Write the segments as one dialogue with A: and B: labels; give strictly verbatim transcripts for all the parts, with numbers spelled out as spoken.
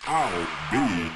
A: Oh, baby.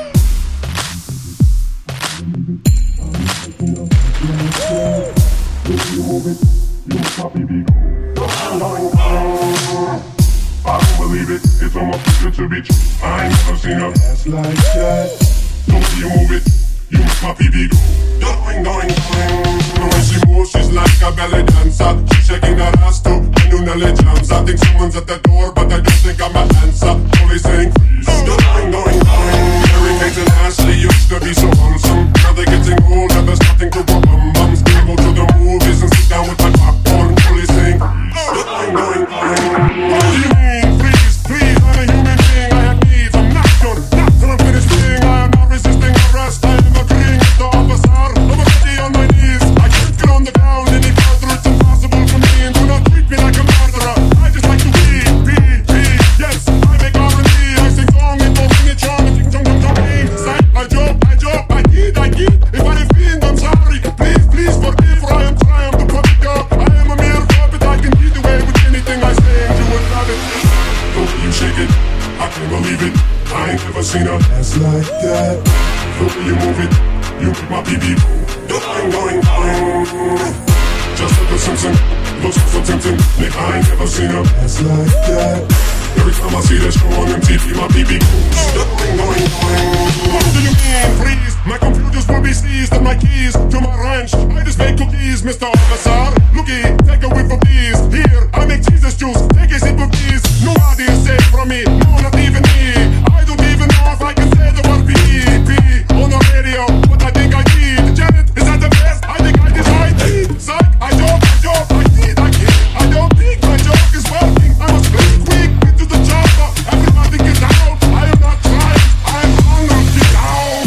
A: I don't believe it, it's almost too good to be true. I ain't never seen a ass like that. Don't see you move it, you make my P B go. Going, going, going. The way she moves, she's like a belly dancer. She's shaking that ass too, I knew Nelly Jams. I think someone's at the door, but I don't think I'm an answer. Only saying freeze. Going, going, going. Mary Kate and Ashley used to be so handsome. Now they're getting older, there's nothing to put bum bums. I go to the movies and sit down with my popcorn. Only saying freeze. Going, going, going. What do you mean? Please, please, I'm a human being, I have needs. I'm not done, not till I'm finished being. I am not resisting arrest, I am agreeing with the officer. I'm already on my knees, I can't get on the ground any further. It's impossible for me, and do not treat me like a murderer. I just like to be, be, be. Yes, I make R and B, I sing song and don't sing it charm. I sing song, song, song, song. I joke, I joke, I eat, I eat. If I offend, I'm sorry. Please, please forgive, for I am trying to put it up. I am a mere puppet, I can get away with anything I say, and you would love it. Don't you shake it, I can't believe it. I ain't never seen a ass like that. The way you move it, you make my P B go. Going, going, going. Just like the Simpson, looks so tempting. Nick, I ain't never seen a ass like that. Every time I see that show on M T V, my P B goes. Going, going, going. What do you mean, please? My computers will be seized and my keys to my ranch. I just make cookies, Mister Officer. Looky, take a whiff of these. Here, I make Jesus juice. Take a sip of these. Nobody is safe from me. No, not even me. I don't even know if I can say the word P P on the radio. What I think I need. Janet, is that the best? I think I did right. Suck, I joke, I joke, I kid, I kid. I don't think my joke is working. I must be quick into the chopper. Everybody get out. I am not trying. I am hungry. Get out.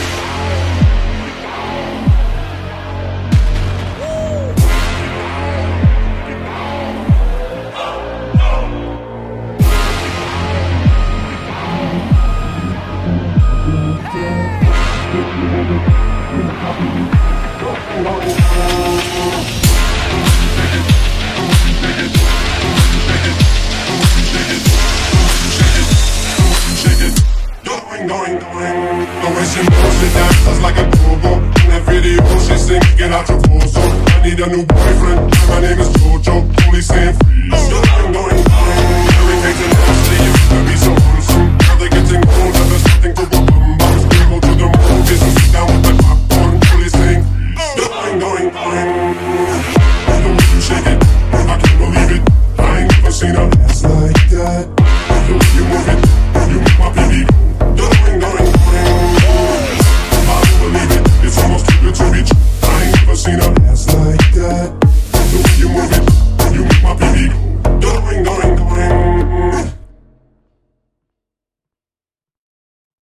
A: Going, going, going. The way she moves, she dances like a go-go. In that video, she sings, get out your torso. I need a new boyfriend, my name is Jojo. Only saying freeze. Going, going, going. Mary Kate and Ashley used to be so handsome. Now they're getting older, there's nothing to go bum bums. We go to the movies and sit down with the popcorn. Only saying freeze. Going, going, going. The way you shake it, I can't believe it. I ain't never seen a ass like that. The way you move it, you make my P B go. Going, going, going. I don't believe it, it's almost too good to be true. I ain't never seen a ass like that. The way you move it,